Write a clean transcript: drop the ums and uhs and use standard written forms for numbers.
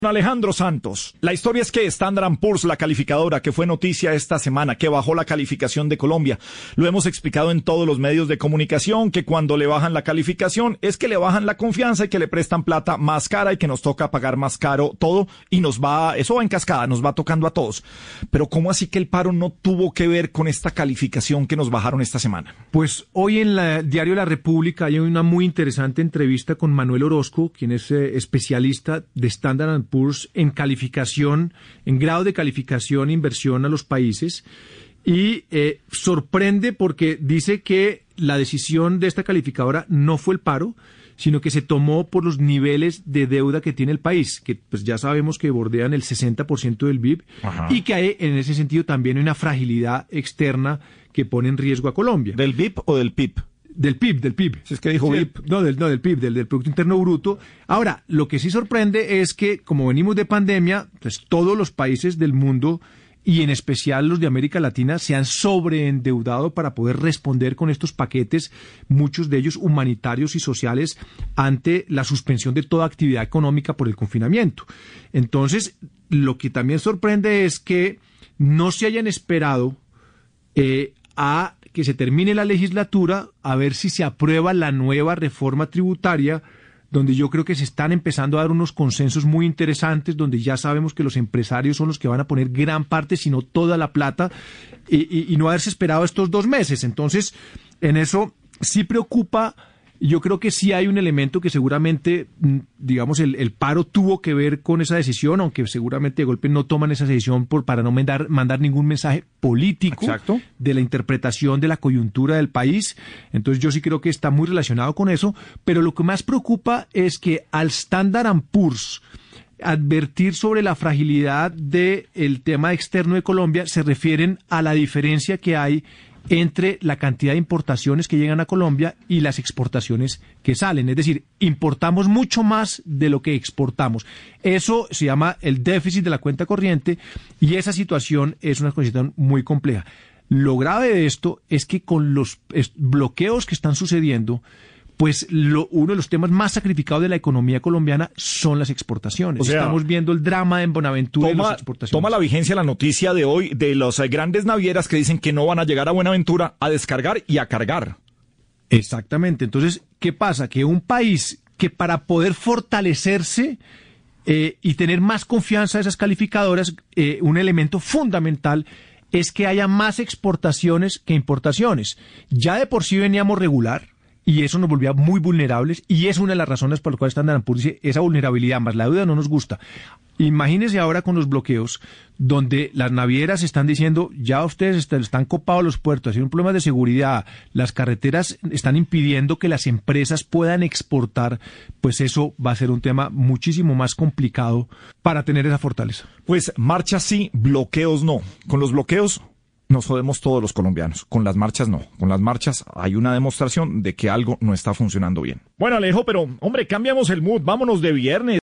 Alejandro Santos. La historia es que Standard & Poor's, la calificadora que fue noticia esta semana, que bajó la calificación de Colombia, lo hemos explicado en todos los medios de comunicación, que cuando le bajan la calificación es que le bajan la confianza y que le prestan plata más cara y que nos toca pagar más caro todo y eso va en cascada, nos va tocando a todos. Pero ¿cómo así que el paro no tuvo que ver con esta calificación que nos bajaron esta semana? Pues hoy en el diario La República hay una muy interesante entrevista con Manuel Orozco, quien es especialista de Standard & Poor's en calificación, en grado de calificación e inversión a los países, y sorprende porque dice que la decisión de esta calificadora no fue el paro, sino que se tomó por los niveles de deuda que tiene el país, que pues ya sabemos que bordean el 60% del PIB. Ajá. Y que hay, en ese sentido también hay una fragilidad externa que pone en riesgo a Colombia. ¿Del BIP o del PIB? Del PIB. Si es que dijo BIP. No, del PIB, del Producto Interno Bruto. Ahora, lo que sí sorprende es que, como venimos de pandemia, pues todos los países del mundo, y en especial los de América Latina, se han sobreendeudado para poder responder con estos paquetes, muchos de ellos humanitarios y sociales, ante la suspensión de toda actividad económica por el confinamiento. Entonces, lo que también sorprende es que no se hayan esperado a que se termine la legislatura, a ver si se aprueba la nueva reforma tributaria, donde yo creo que se están empezando a dar unos consensos muy interesantes, donde ya sabemos que los empresarios son los que van a poner gran parte, si no toda la plata, y no haberse esperado estos 2 meses. Entonces, en eso sí preocupa. Yo creo que sí hay un elemento que seguramente, digamos, el paro tuvo que ver con esa decisión, aunque seguramente de golpe no toman esa decisión para no mandar ningún mensaje político. Exacto. De la interpretación de la coyuntura del país. Entonces yo sí creo que está muy relacionado con eso, pero lo que más preocupa es que al Standard & Poor's advertir sobre la fragilidad del tema externo de Colombia, se refieren a la diferencia que hay entre la cantidad de importaciones que llegan a Colombia y las exportaciones que salen. Es decir, importamos mucho más de lo que exportamos. Eso se llama el déficit de la cuenta corriente, y esa situación es una situación muy compleja. Lo grave de esto es que con los bloqueos que están sucediendo, pues uno de los temas más sacrificados de la economía colombiana son las exportaciones. O sea, estamos viendo el drama en Buenaventura y las exportaciones. Toma la vigencia la noticia de hoy de las grandes navieras que dicen que no van a llegar a Buenaventura a descargar y a cargar. Exactamente. Entonces, ¿qué pasa? Que un país que para poder fortalecerse y tener más confianza de esas calificadoras, un elemento fundamental es que haya más exportaciones que importaciones. Ya de por sí veníamos regular, y eso nos volvía muy vulnerables, y es una de las razones por las cuales Standard & Poor's dice esa vulnerabilidad más la deuda no nos gusta. Imagínense ahora con los bloqueos, donde las navieras están diciendo, ya ustedes están copados los puertos, hay un problema de seguridad, las carreteras están impidiendo que las empresas puedan exportar, pues eso va a ser un tema muchísimo más complicado para tener esa fortaleza. Pues marchas sí, bloqueos no. Con los bloqueos nos jodemos todos los colombianos. Con las marchas no. Con las marchas hay una demostración de que algo no está funcionando bien. Bueno, Alejo, pero hombre, cambiamos el mood, vámonos de viernes.